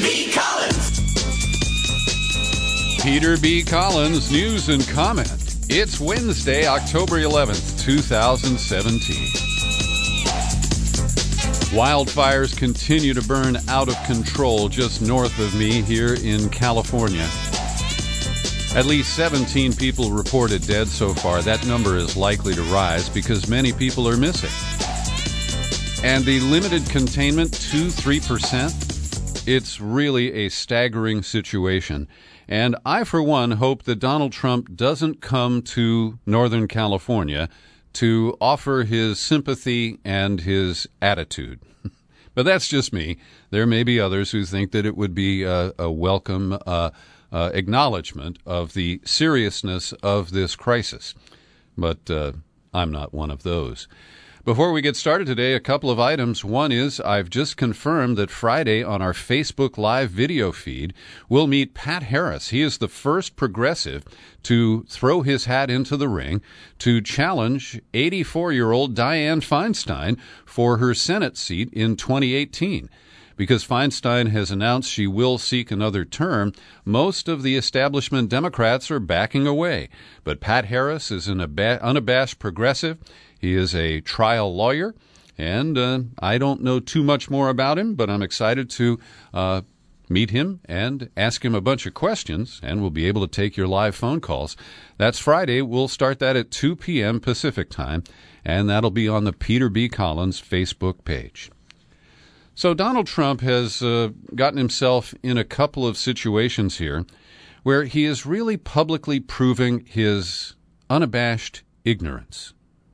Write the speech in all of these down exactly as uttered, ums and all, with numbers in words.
B. Collins. Peter B. Collins, news and comment. It's Wednesday, October eleventh, two thousand seventeen. Wildfires continue to burn out of control just north of me here in California. At least seventeen people reported dead so far. That number is likely to rise because many people are missing. And the limited containment, two to three percent, it's really a staggering situation. And I, for one, hope that Donald Trump doesn't come to Northern California to offer his sympathy and his attitude. But that's just me. There may be others who think that it would be a, a welcome uh, uh, acknowledgement of the seriousness of this crisis. But uh, I'm not one of those. Before we get started today, a couple of items. One is I've just confirmed that Friday on our Facebook Live video feed, we'll meet Pat Harris. He is the first progressive to throw his hat into the ring to challenge eighty-four-year-old Dianne Feinstein for her Senate seat in twenty eighteen. Because Feinstein has announced she will seek another term, most of the establishment Democrats are backing away. But Pat Harris is an unabashed progressive. He is a trial lawyer, and uh, I don't know too much more about him, but I'm excited to uh, meet him and ask him a bunch of questions, and we'll be able to take your live phone calls. That's Friday. We'll start that at two p.m. Pacific time, and that'll be on the Peter B. Collins Facebook page. So Donald Trump has uh, gotten himself in a couple of situations here where he is really publicly proving his unabashed ignorance.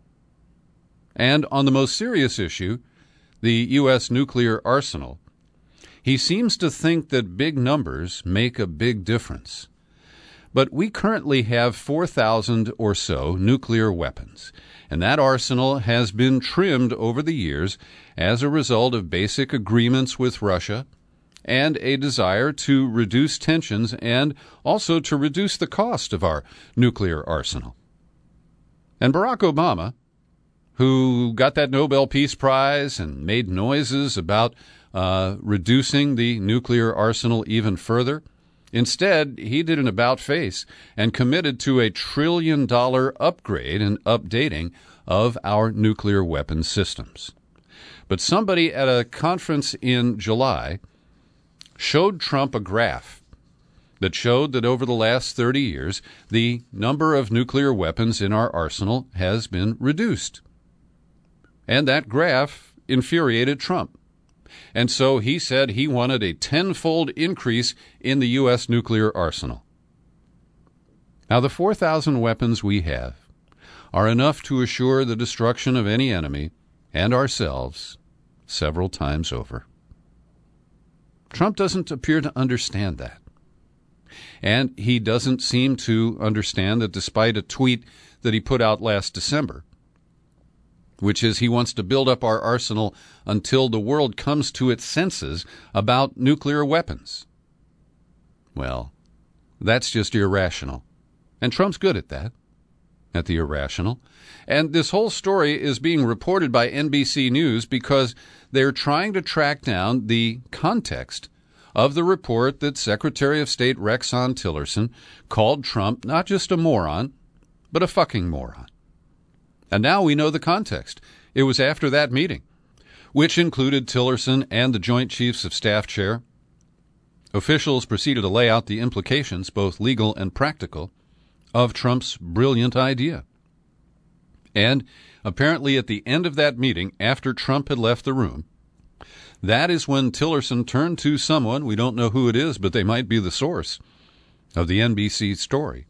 And on the most serious issue, the U S nuclear arsenal, he seems to think that big numbers make a big difference. But we currently have four thousand or so nuclear weapons, and that arsenal has been trimmed over the years as a result of basic agreements with Russia and a desire to reduce tensions and also to reduce the cost of our nuclear arsenal. And Barack Obama, who got that Nobel Peace Prize and made noises about uh, reducing the nuclear arsenal even further, instead, he did an about-face and committed to a trillion-dollar upgrade and updating of our nuclear weapons systems. But somebody at a conference in July showed Trump a graph that showed that over the last thirty years, the number of nuclear weapons in our arsenal has been reduced. And that graph infuriated Trump. And so he said he wanted a tenfold increase in the U S nuclear arsenal. Now, the four thousand weapons we have are enough to assure the destruction of any enemy and ourselves several times over. Trump doesn't appear to understand that. And he doesn't seem to understand that despite a tweet that he put out last December, which is he wants to build up our arsenal until the world comes to its senses about nuclear weapons. Well, that's just irrational. And Trump's good at that, at the irrational. And this whole story is being reported by N B C News because they're trying to track down the context of the report that Secretary of State Rex Tillerson called Trump not just a moron, but a fucking moron. And now we know the context. It was after that meeting, which included Tillerson and the Joint Chiefs of Staff chair. Officials proceeded to lay out the implications, both legal and practical, of Trump's brilliant idea. And apparently at the end of that meeting, after Trump had left the room, that is when Tillerson turned to someone, we don't know who it is, but they might be the source of the N B C story,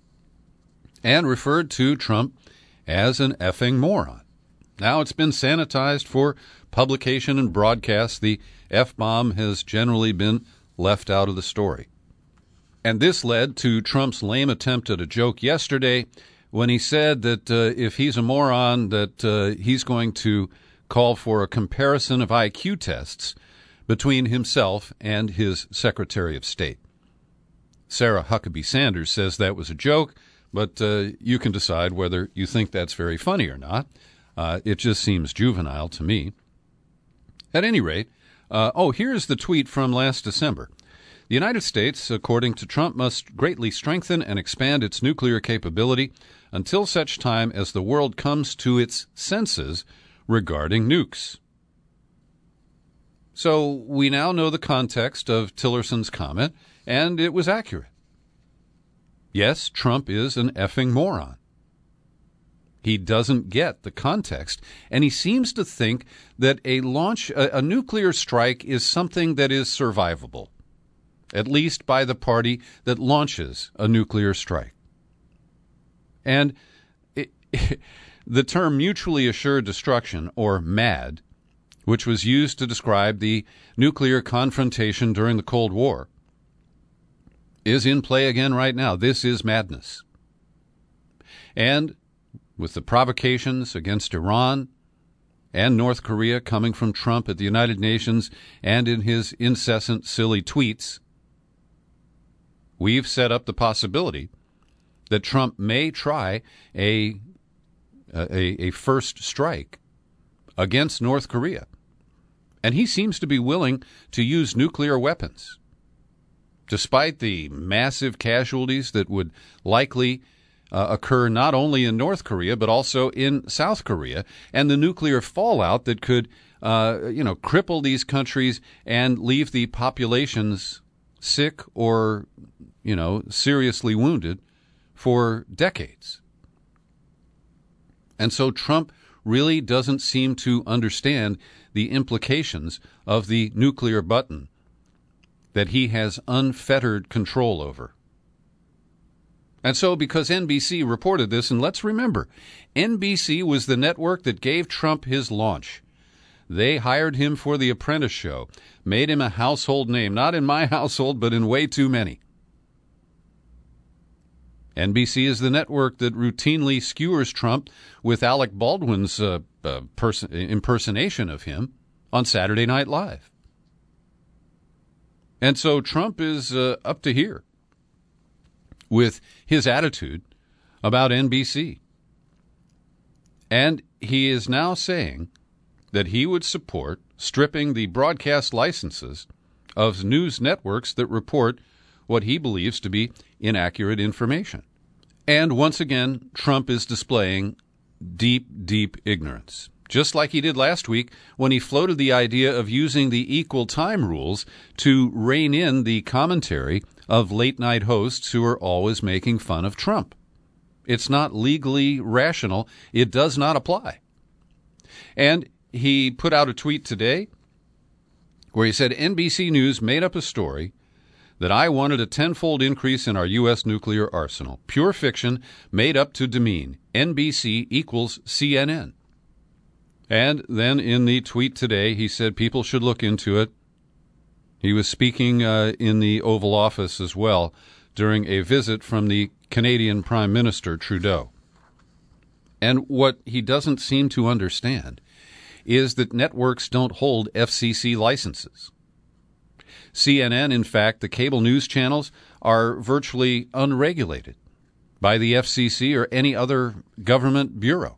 and referred to Trump as an effing moron. Now it's been sanitized for publication and broadcast. The F-bomb has generally been left out of the story. And this led to Trump's lame attempt at a joke yesterday when he said that uh, if he's a moron, that uh, he's going to call for a comparison of I Q tests between himself and his Secretary of State. Sarah Huckabee Sanders says that was a joke, but uh, you can decide whether you think that's very funny or not. Uh, it just seems juvenile to me. At any rate, uh, oh, here's the tweet from last December. The United States, according to Trump, must greatly strengthen and expand its nuclear capability until such time as the world comes to its senses regarding nukes. So we now know the context of Tillerson's comment, and it was accurate. Yes, Trump is an effing moron. He doesn't get the context, and he seems to think that a launch, a, a nuclear strike is something that is survivable, at least by the party that launches a nuclear strike. And it, it, the term mutually assured destruction, or MAD, which was used to describe the nuclear confrontation during the Cold War, is in play again right now. This is madness. And with the provocations against Iran and North Korea coming from Trump at the United Nations and in his incessant silly tweets, we've set up the possibility that Trump may try a a, a first strike against North Korea. And he seems to be willing to use nuclear weapons, despite the massive casualties that would likely uh, occur not only in North Korea, but also in South Korea, and the nuclear fallout that could, uh, you know, cripple these countries and leave the populations sick or, you know, seriously wounded for decades. And so Trump really doesn't seem to understand the implications of the nuclear button that he has unfettered control over. And so because N B C reported this, and let's remember, N B C was the network that gave Trump his launch. They hired him for The Apprentice show, made him a household name, not in my household, but in way too many. N B C is the network that routinely skewers Trump with Alec Baldwin's uh, uh, person, impersonation of him on Saturday Night Live. And so Trump is uh, up to here with his attitude about N B C. And he is now saying that he would support stripping the broadcast licenses of news networks that report what he believes to be inaccurate information. And once again, Trump is displaying deep, deep ignorance, just like he did last week when he floated the idea of using the equal time rules to rein in the commentary of late-night hosts who are always making fun of Trump. It's not legally rational. It does not apply. And he put out a tweet today where he said N B C News made up a story that I wanted a tenfold increase in our U S nuclear arsenal. Pure fiction made up to demean. N B C equals C N N. And then in the tweet today, he said people should look into it. He was speaking uh, in the Oval Office as well during a visit from the Canadian Prime Minister Trudeau. And what he doesn't seem to understand is that networks don't hold F C C licenses. C N N, in fact, the cable news channels are virtually unregulated by the F C C or any other government bureau.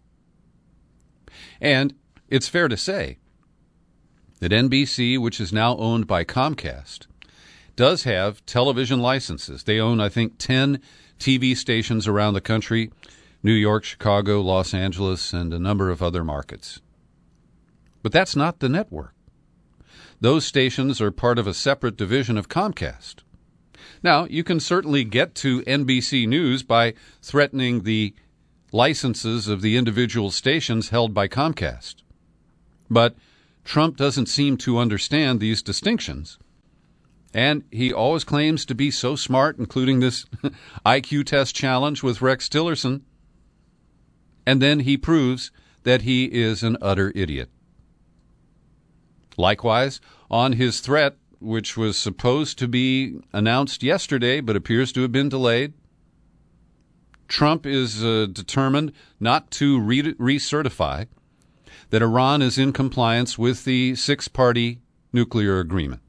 And it's fair to say that N B C, which is now owned by Comcast, does have television licenses. They own, I think, ten T V stations around the country, New York, Chicago, Los Angeles, and a number of other markets. But that's not the network. Those stations are part of a separate division of Comcast. Now, you can certainly get to N B C News by threatening the licenses of the individual stations held by Comcast. But Trump doesn't seem to understand these distinctions. And he always claims to be so smart, including this I Q test challenge with Rex Tillerson. And then he proves that he is an utter idiot. Likewise, on his threat, which was supposed to be announced yesterday but appears to have been delayed, Trump is uh, determined not to re- recertify that Iran is in compliance with the six-party nuclear agreement.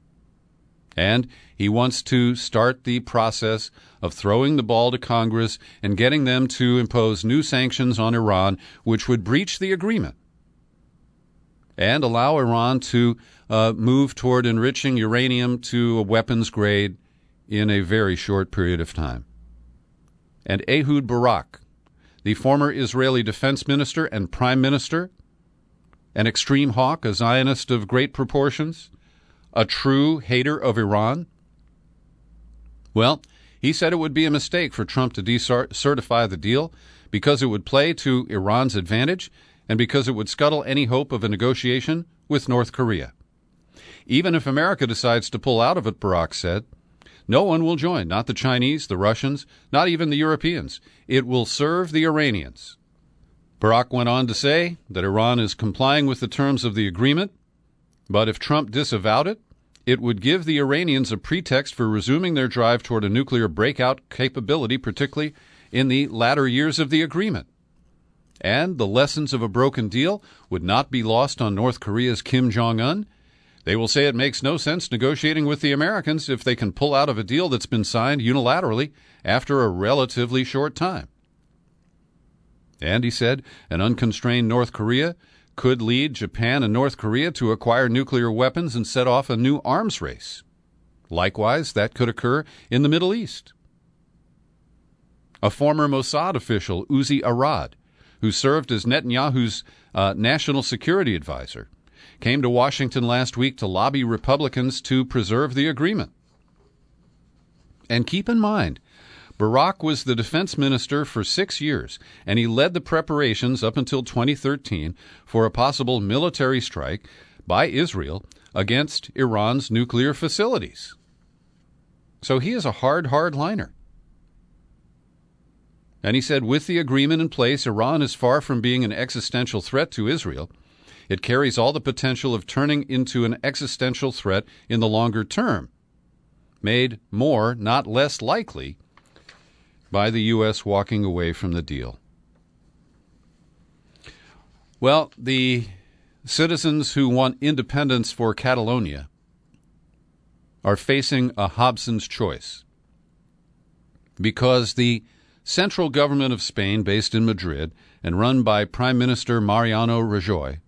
And he wants to start the process of throwing the ball to Congress and getting them to impose new sanctions on Iran, which would breach the agreement. and allow Iran to uh, move toward enriching uranium to a weapons grade in a very short period of time. And Ehud Barak, the former Israeli defense minister and prime minister, an extreme hawk, a Zionist of great proportions, a true hater of Iran, well, he said it would be a mistake for Trump to decertify the deal because it would play to Iran's advantage and because it would scuttle any hope of a negotiation with North Korea. Even if America decides to pull out of it, Barak said, no one will join, not the Chinese, the Russians, not even the Europeans. It will serve the Iranians. Barak went on to say that Iran is complying with the terms of the agreement, but if Trump disavowed it, it would give the Iranians a pretext for resuming their drive toward a nuclear breakout capability, particularly in the latter years of the agreement. And the lessons of a broken deal would not be lost on North Korea's Kim Jong-un. They will say it makes no sense negotiating with the Americans if they can pull out of a deal that's been signed unilaterally after a relatively short time. And he said an unconstrained North Korea could lead Japan and North Korea to acquire nuclear weapons and set off a new arms race. Likewise, that could occur in the Middle East. A former Mossad official, Uzi Arad, who served as Netanyahu's uh, national security advisor, came to Washington last week to lobby Republicans to preserve the agreement. And keep in mind, Barak was the defense minister for six years, and he led the preparations up until twenty thirteen for a possible military strike by Israel against Iran's nuclear facilities. So he is a hard, hard-liner. And he said, with the agreement in place, Iran is far from being an existential threat to Israel. It carries all the potential of turning into an existential threat in the longer term, made more, not less likely, by the U S walking away from the deal. Well, the citizens who want independence for Catalonia are facing a Hobson's choice because the central government of Spain, based in Madrid and run by Prime Minister Mariano Rajoy,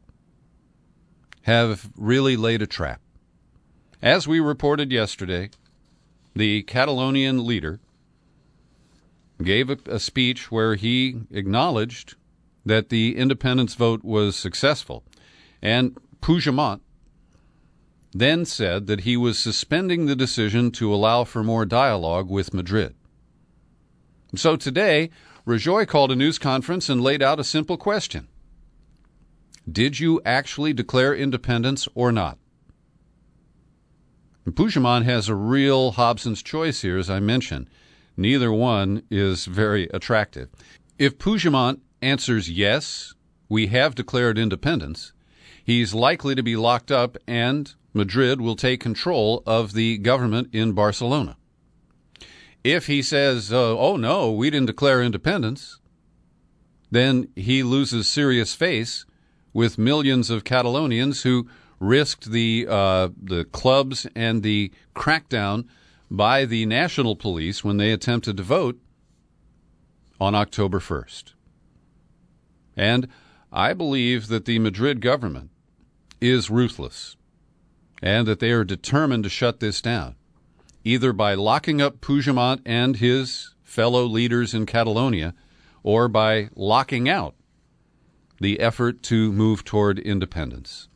have really laid a trap. As we reported yesterday, the Catalonian leader gave a, a speech where he acknowledged that the independence vote was successful. And Puigdemont then said that he was suspending the decision to allow for more dialogue with Madrid. So today, Rajoy called a news conference and laid out a simple question. Did you actually declare independence or not? And Puigdemont has a real Hobson's choice here, as I mentioned. Neither one is very attractive. If Puigdemont answers yes, we have declared independence, he's likely to be locked up and Madrid will take control of the government in Barcelona. If he says, uh, oh no, we didn't declare independence, then he loses serious face with millions of Catalonians who risked the uh, the clubs and the crackdown by the national police when they attempted to vote on October first. And I believe that the Madrid government is ruthless and that they are determined to shut this down, either by locking up Puigdemont and his fellow leaders in Catalonia or by locking out the effort to move toward independence.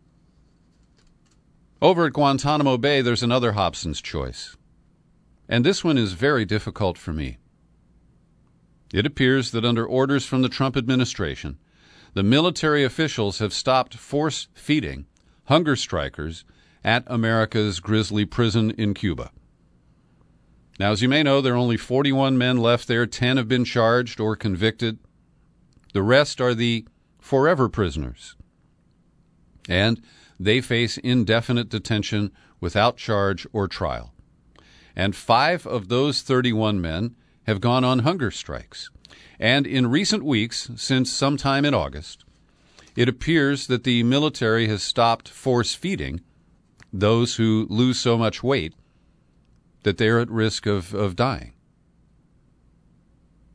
Over at Guantanamo Bay, there's another Hobson's choice. And this one is very difficult for me. It appears that under orders from the Trump administration, the military officials have stopped force-feeding hunger strikers at America's grisly prison in Cuba. Now, as you may know, there are only forty-one men left there. ten have been charged or convicted. The rest are the forever prisoners. And they face indefinite detention without charge or trial. And five of those thirty-one men have gone on hunger strikes. And in recent weeks, since sometime in August, it appears that the military has stopped force-feeding those who lose so much weight that they're at risk of, of dying.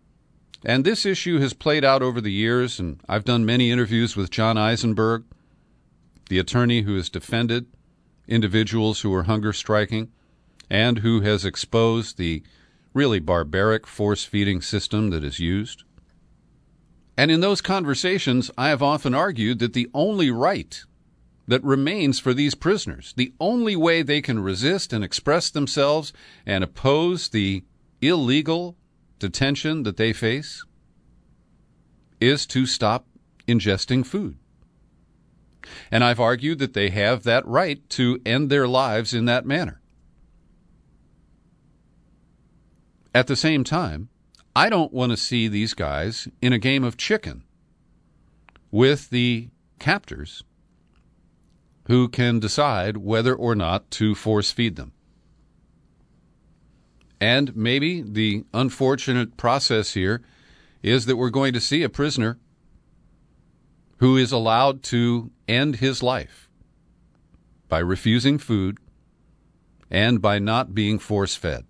And this issue has played out over the years, and I've done many interviews with John Eisenberg, the attorney who has defended individuals who are hunger striking and who has exposed the really barbaric force-feeding system that is used. And in those conversations, I have often argued that the only right that remains for these prisoners, the only way they can resist and express themselves and oppose the illegal detention that they face, is to stop ingesting food. And I've argued that they have that right to end their lives in that manner. At the same time, I don't want to see these guys in a game of chicken with the captors who can decide whether or not to force feed them. And maybe the unfortunate process here is that we're going to see a prisoner who is allowed to end his life by refusing food and by not being force-fed.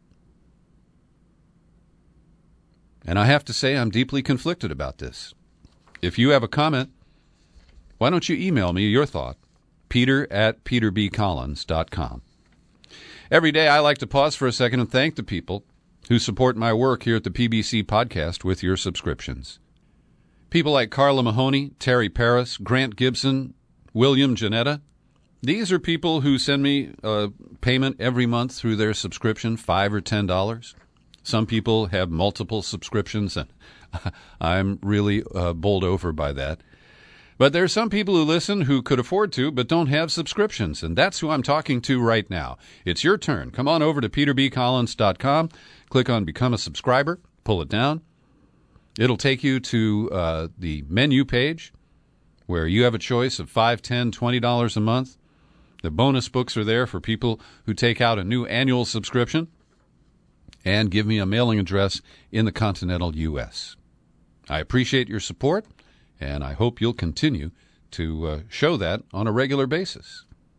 And I have to say I'm deeply conflicted about this. If you have a comment, why don't you email me your thought, peter at peter b collins dot com. Every day I like to pause for a second and thank the people who support my work here at the P B C Podcast with your subscriptions. People like Carla Mahoney, Terry Paris, Grant Gibson, William Janetta. These are people who send me a payment every month through their subscription, five or ten dollars. Some people have multiple subscriptions, and I'm really uh, bowled over by that. But there are some people who listen who could afford to but don't have subscriptions, and that's who I'm talking to right now. It's your turn. Come on over to peter b collins dot com, click on Become a Subscriber, pull it down. It'll take you to uh, the menu page where you have a choice of five dollars, ten dollars, twenty dollars a month. The bonus books are there for people who take out a new annual subscription and give me a mailing address in the continental U S. I appreciate your support, and I hope you'll continue to uh, show that on a regular basis.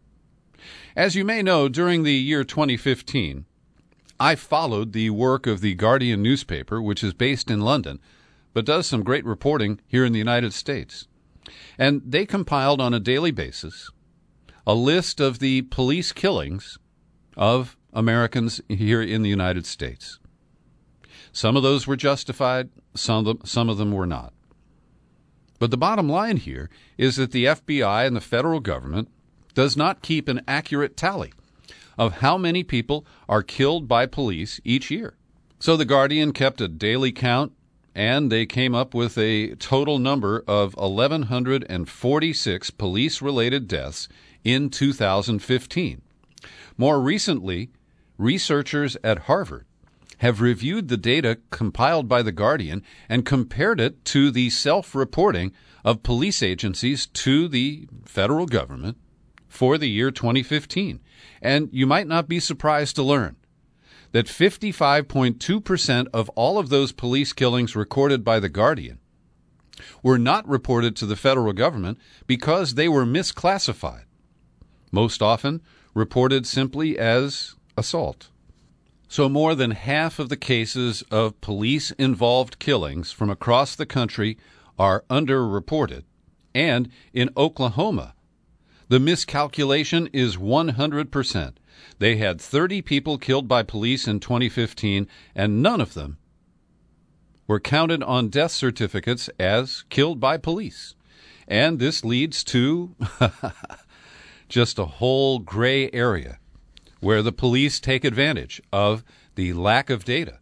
As you may know, during the year twenty fifteen, I followed the work of the Guardian newspaper, which is based in London, but does some great reporting here in the United States. And they compiled on a daily basis a list of the police killings of Americans here in the United States. Some of those were justified, some of them, some of them were not. But the bottom line here is that the F B I and the federal government does not keep an accurate tally of how many people are killed by police each year. So the Guardian kept a daily count, and they came up with a total number of one thousand one hundred forty-six police-related deaths in two thousand fifteen. More recently, researchers at Harvard have reviewed the data compiled by the Guardian and compared it to the self-reporting of police agencies to the federal government for the year twenty fifteen. And you might not be surprised to learn that fifty-five point two percent of all of those police killings recorded by the Guardian were not reported to the federal government because they were misclassified, most often reported simply as assault. So more than half of the cases of police-involved killings from across the country are underreported. And in Oklahoma, the miscalculation is one hundred percent. They had thirty people killed by police in twenty fifteen, and none of them were counted on death certificates as killed by police. And this leads to just a whole gray area where the police take advantage of the lack of data.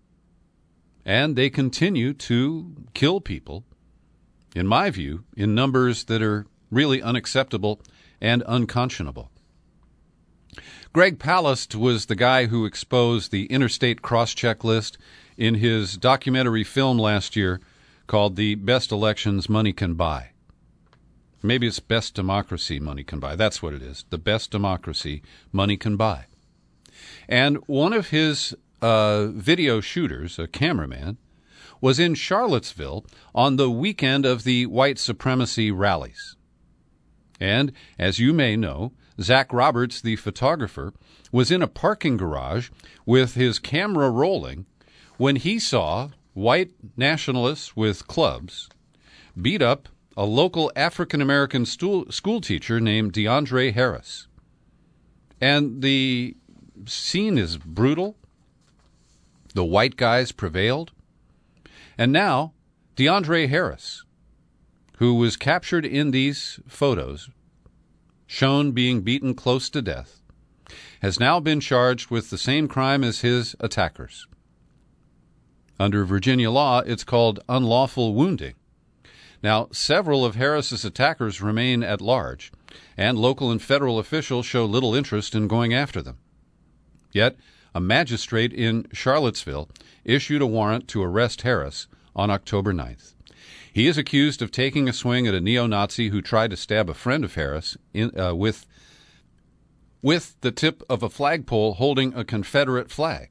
And they continue to kill people, in my view, in numbers that are really unacceptable and unconscionable. Greg Palast was the guy who exposed the interstate cross-check list in his documentary film last year called The Best Elections Money Can Buy. Maybe it's Best Democracy Money Can Buy. That's what it is. The Best Democracy Money Can Buy. And one of his uh, video shooters, a cameraman, was in Charlottesville on the weekend of the white supremacy rallies. And, as you may know, Zach Roberts, the photographer, was in a parking garage with his camera rolling when he saw white nationalists with clubs beat up a local African-American school, school teacher named DeAndre Harris. And the scene is brutal. The white guys prevailed. And now, DeAndre Harris, who was captured in these photos, shown being beaten close to death, has now been charged with the same crime as his attackers. Under Virginia law, it's called unlawful wounding. Now, several of Harris's attackers remain at large, and local and federal officials show little interest in going after them. Yet, a magistrate in Charlottesville issued a warrant to arrest Harris on October ninth. He is accused of taking a swing at a neo-Nazi who tried to stab a friend of Harris in, uh, with, with the tip of a flagpole holding a Confederate flag.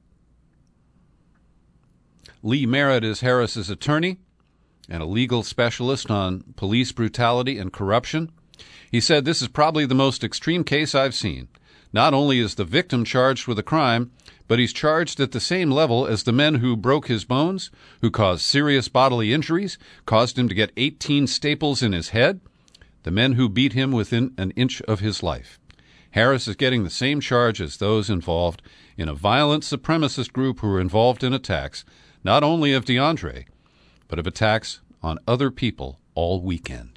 Lee Merritt is Harris's attorney and a legal specialist on police brutality and corruption. He said, "This is probably the most extreme case I've seen. Not only is the victim charged with a crime, but he's charged at the same level as the men who broke his bones, who caused serious bodily injuries, caused him to get eighteen staples in his head, the men who beat him within an inch of his life. Harris is getting the same charge as those involved in a violent supremacist group who were involved in attacks, not only of DeAndre, but of attacks on other people all weekend."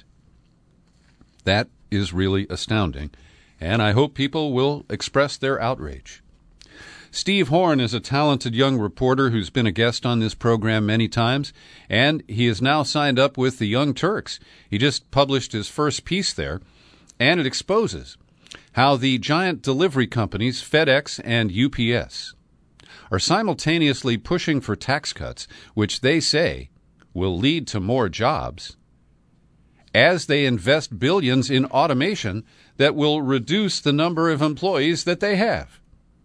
That is really astounding, and I hope people will express their outrage. Steve Horn is a talented young reporter who's been a guest on this program many times, and he is now signed up with the Young Turks. He just published his first piece there, and it exposes how the giant delivery companies, FedEx and U P S, are simultaneously pushing for tax cuts, which they say will lead to more jobs, as they invest billions in automation that will reduce the number of employees that they have.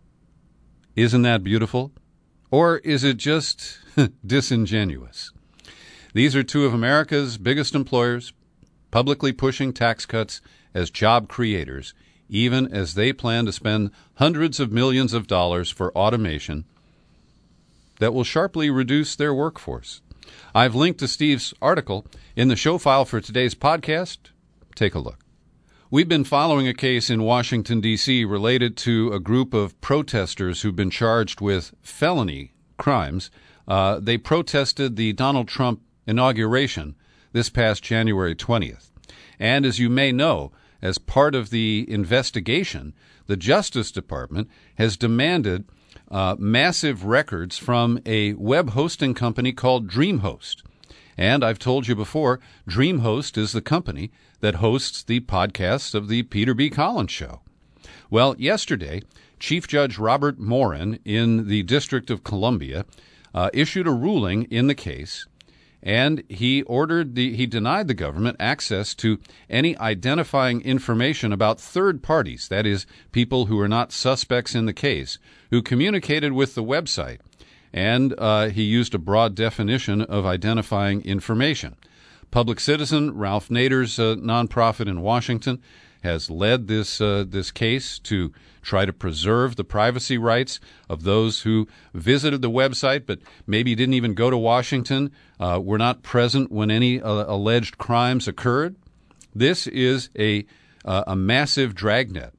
Isn't that beautiful? Or is it just disingenuous? These are two of America's biggest employers, publicly pushing tax cuts as job creators, even as they plan to spend hundreds of millions of dollars for automation that will sharply reduce their workforce. I've linked to Steve's article in the show file for today's podcast. Take a look. We've been following a case in Washington, D C related to a group of protesters who've been charged with felony crimes. Uh, they protested the Donald Trump inauguration this past January twentieth. And as you may know, as part of the investigation, the Justice Department has demanded uh, massive records from a web hosting company called DreamHost. And I've told you before, DreamHost is the company that hosts the podcasts of the Peter B. Collins Show. Well, yesterday, Chief Judge Robert Morin in the District of Columbia uh, issued a ruling in the case, and he ordered the he denied the government access to any identifying information about third parties, that is, people who are not suspects in the case, who communicated with the website. And uh, he used a broad definition of identifying information. Public Citizen, Ralph Nader's uh, nonprofit in Washington, has led this uh, this case to try to preserve the privacy rights of those who visited the website but maybe didn't even go to Washington, uh, were not present when any uh, alleged crimes occurred. This is a uh, a massive dragnet.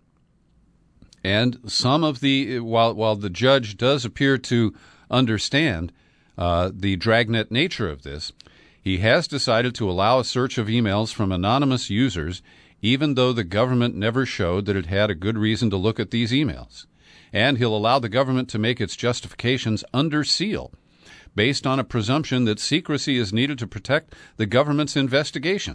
And some of the, while while the judge does appear to understand uh, the dragnet nature of this, he has decided to allow a search of emails from anonymous users, even though the government never showed that it had a good reason to look at these emails. And he'll allow the government to make its justifications under seal, based on a presumption that secrecy is needed to protect the government's investigation.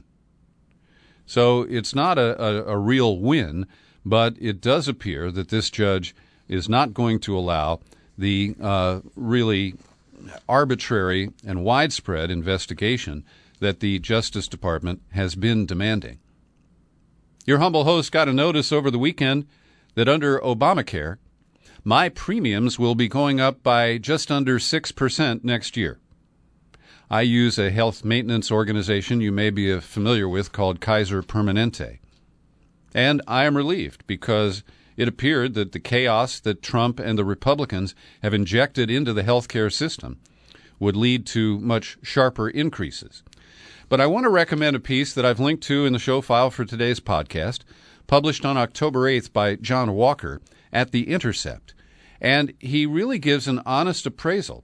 So it's not a, a, a real win, but it does appear that this judge is not going to allow the uh, really arbitrary and widespread investigation that the Justice Department has been demanding. Your humble host got a notice over the weekend that under Obamacare, my premiums will be going up by just under six percent next year. I use a health maintenance organization you may be familiar with called Kaiser Permanente. And I am relieved because it appeared that the chaos that Trump and the Republicans have injected into the healthcare system would lead to much sharper increases. But I want to recommend a piece that I've linked to in the show file for today's podcast, published on October eighth by John Walker at The Intercept. And he really gives an honest appraisal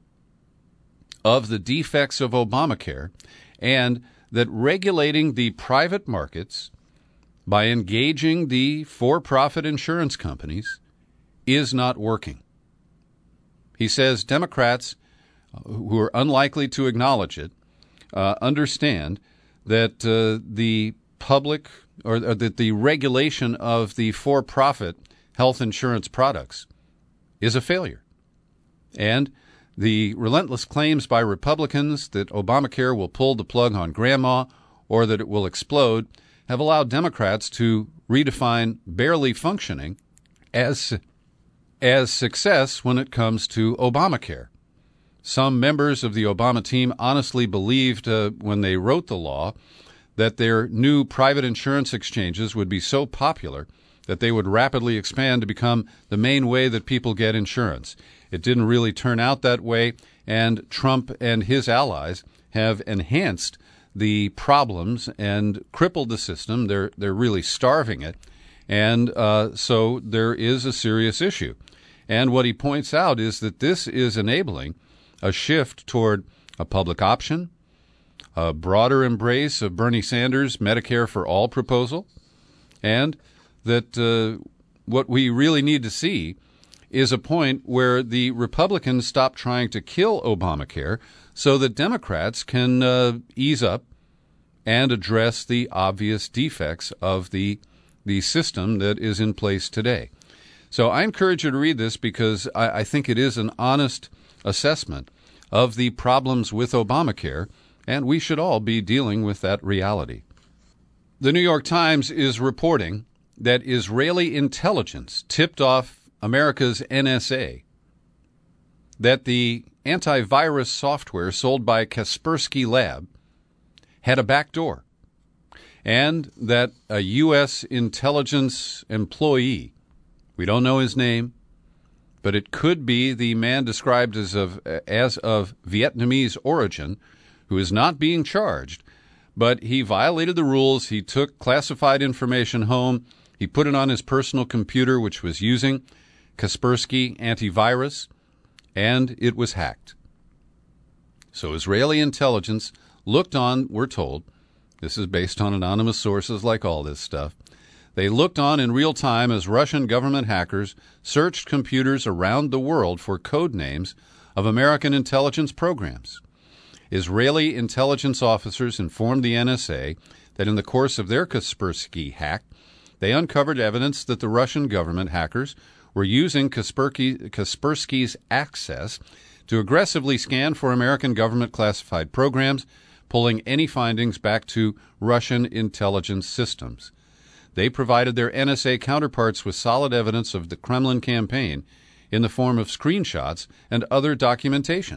of the defects of Obamacare and that regulating the private markets by engaging the for-profit insurance companies is not working. He says Democrats, who are unlikely to acknowledge it, uh, understand that uh, the public or, or that the regulation of the for-profit health insurance products is a failure. And the relentless claims by Republicans that Obamacare will pull the plug on grandma or that it will explode have allowed Democrats to redefine barely functioning as, as success when it comes to Obamacare. Some members of the Obama team honestly believed uh, when they wrote the law that their new private insurance exchanges would be so popular that they would rapidly expand to become the main way that people get insurance. It didn't really turn out that way, and Trump and his allies have enhanced the problems and crippled the system. They're they're really starving it, and uh, so there is a serious issue. And what he points out is that this is enabling a shift toward a public option, a broader embrace of Bernie Sanders' Medicare for All proposal, and that uh, what we really need to see is a point where the Republicans stop trying to kill Obamacare so that Democrats can uh, ease up and address the obvious defects of the the system that is in place today. So I encourage you to read this because I, I think it is an honest assessment of the problems with Obamacare, and we should all be dealing with that reality. The New York Times is reporting that Israeli intelligence tipped off America's N S A that the antivirus software sold by Kaspersky Lab had a backdoor, and that a U S intelligence employee, we don't know his name, but it could be the man described as of as of Vietnamese origin, who is not being charged, but he violated the rules. He took classified information home. He put it on his personal computer, which was using Kaspersky antivirus, and it was hacked. So Israeli intelligence looked on, we're told, this is based on anonymous sources like all this stuff, they looked on in real time as Russian government hackers searched computers around the world for code names of American intelligence programs. Israeli intelligence officers informed the N S A that in the course of their Kaspersky hack, they uncovered evidence that the Russian government hackers were using Kaspersky, Kaspersky's access to aggressively scan for American government classified programs, pulling any findings back to Russian intelligence systems. They provided their N S A counterparts with solid evidence of the Kremlin campaign in the form of screenshots and other documentation.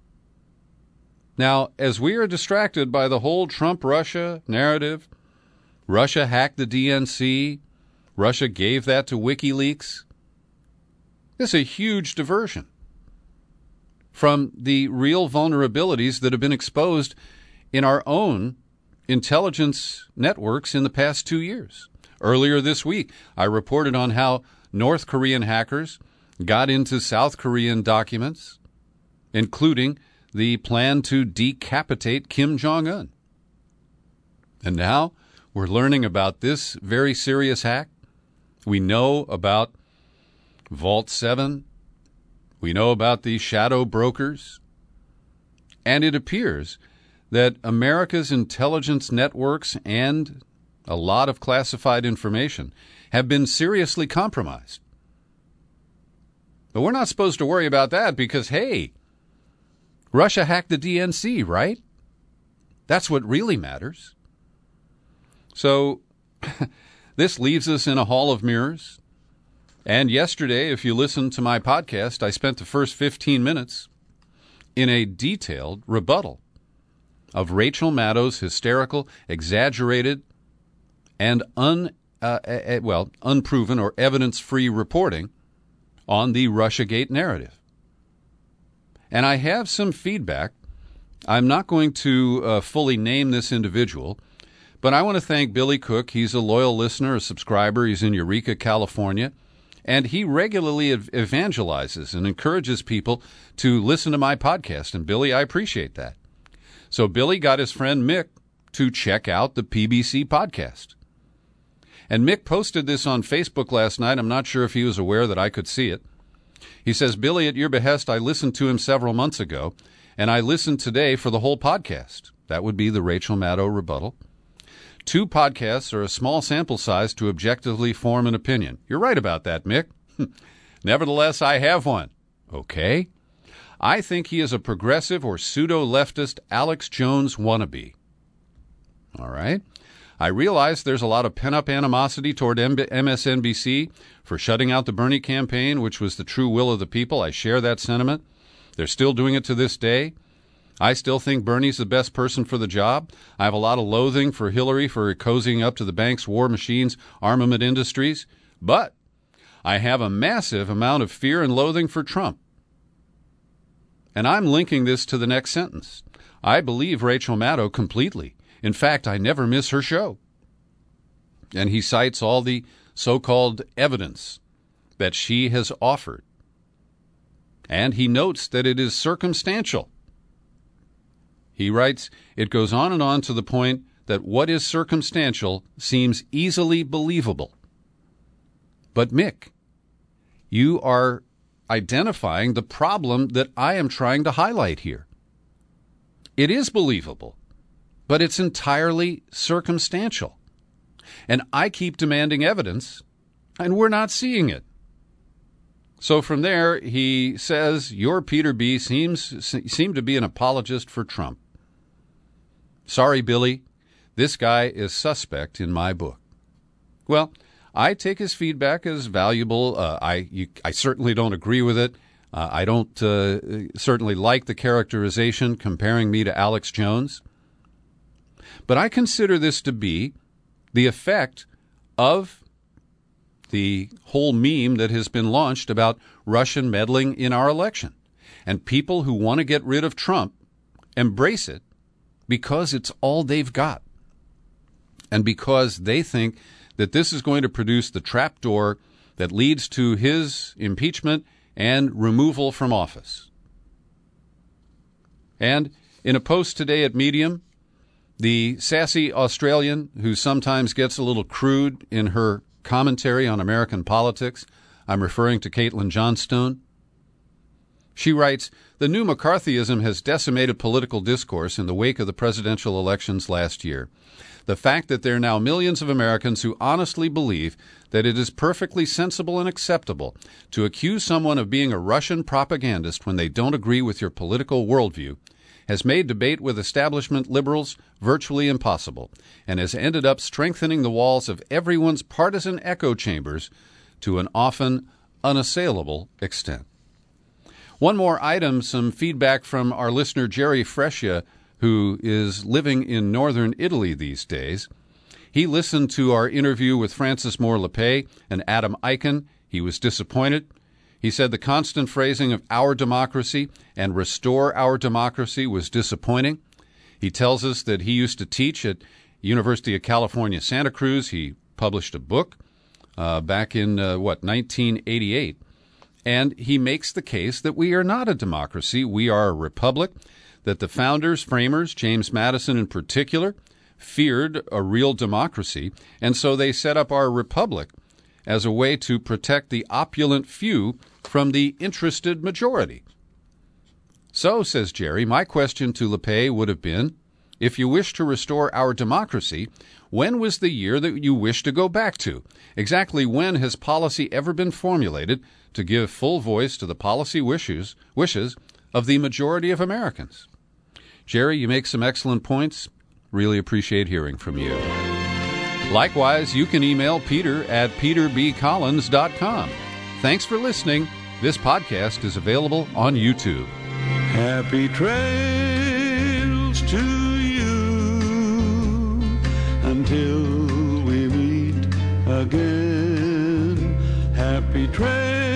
Now, as we are distracted by the whole Trump-Russia narrative, Russia hacked the D N C, Russia gave that to WikiLeaks, this is a huge diversion from the real vulnerabilities that have been exposed in our own intelligence networks in the past two years. Earlier this week, I reported on how North Korean hackers got into South Korean documents, including the plan to decapitate Kim Jong-un. And now we're learning about this very serious hack. We know about Vault seven. We know about the shadow brokers. And it appears that America's intelligence networks and a lot of classified information have been seriously compromised. But we're not supposed to worry about that because, hey, Russia hacked the D N C, right? That's what really matters. So this leaves us in a hall of mirrors. And yesterday, if you listened to my podcast, I spent the first fifteen minutes in a detailed rebuttal of Rachel Maddow's hysterical, exaggerated, and un uh, uh, well unproven or evidence-free reporting on the Russiagate narrative. And I have some feedback I'm not going to uh, fully name this individual, but I want to thank Billy Cook. He's a loyal listener, a subscriber. He's in Eureka, California, and he regularly ev- evangelizes and encourages people to listen to my podcast. And, Billy, I appreciate that. So Billy got his friend Mick to check out the P B C podcast. And Mick posted this on Facebook last night. I'm not sure if he was aware that I could see it. He says, Billy, at your behest, I listened to him several months ago, and I listened today for the whole podcast. That would be the Rachel Maddow rebuttal. Two podcasts are a small sample size to objectively form an opinion. You're right about that, Mick. Nevertheless, I have one. Okay. I think he is a progressive or pseudo-leftist Alex Jones wannabe. All right. I realize there's a lot of pent-up animosity toward M S N B C for shutting out the Bernie campaign, which was the true will of the people. I share that sentiment. They're still doing it to this day. I still think Bernie's the best person for the job. I have a lot of loathing for Hillary for cozying up to the bank's war machines, armament industries. But I have a massive amount of fear and loathing for Trump. And I'm linking this to the next sentence. I believe Rachel Maddow completely. In fact, I never miss her show. And he cites all the so-called evidence that she has offered. And he notes that it is circumstantial. He writes, it goes on and on to the point that what is circumstantial seems easily believable. But Mick, you are identifying the problem that I am trying to highlight here. It is believable, but it's entirely circumstantial. And I keep demanding evidence, and we're not seeing it. So from there, he says, your Peter B. seems seem to be an apologist for Trump. Sorry, Billy, this guy is suspect in my book. Well, I take his feedback as valuable. Uh, I you, I certainly don't agree with it. Uh, I don't uh, certainly like the characterization comparing me to Alex Jones. But I consider this to be the effect of the whole meme that has been launched about Russian meddling in our election. And people who want to get rid of Trump embrace it because it's all they've got. And because they think that this is going to produce the trapdoor that leads to his impeachment and removal from office. And in a post today at Medium, the sassy Australian who sometimes gets a little crude in her commentary on American politics, I'm referring to Caitlin Johnstone, she writes, the new McCarthyism has decimated political discourse in the wake of the presidential elections last year. The fact that there are now millions of Americans who honestly believe that it is perfectly sensible and acceptable to accuse someone of being a Russian propagandist when they don't agree with your political worldview has made debate with establishment liberals virtually impossible and has ended up strengthening the walls of everyone's partisan echo chambers to an often unassailable extent. One more item, some feedback from our listener Jerry Fresia, who is living in northern Italy these days. He listened to our interview with Francis Moore Lepay and Adam Eichen. He was disappointed. He said the constant phrasing of our democracy and restore our democracy was disappointing. He tells us that he used to teach at University of California, Santa Cruz. He published a book uh, back in, uh, what, nineteen eighty-eight. And he makes the case that we are not a democracy. We are a republic, that the founders, framers, James Madison in particular, feared a real democracy, and so they set up our republic as a way to protect the opulent few from the interested majority. So, says Jerry, my question to Lepay would have been, if you wish to restore our democracy, when was the year that you wish to go back to? Exactly when has policy ever been formulated to give full voice to the policy wishes, wishes of the majority of Americans? Jerry, you make some excellent points. Really appreciate hearing from you. Likewise, you can email Peter at peter b collins dot com. Thanks for listening. This podcast is available on YouTube. Happy trails to you until we meet again. Happy trails.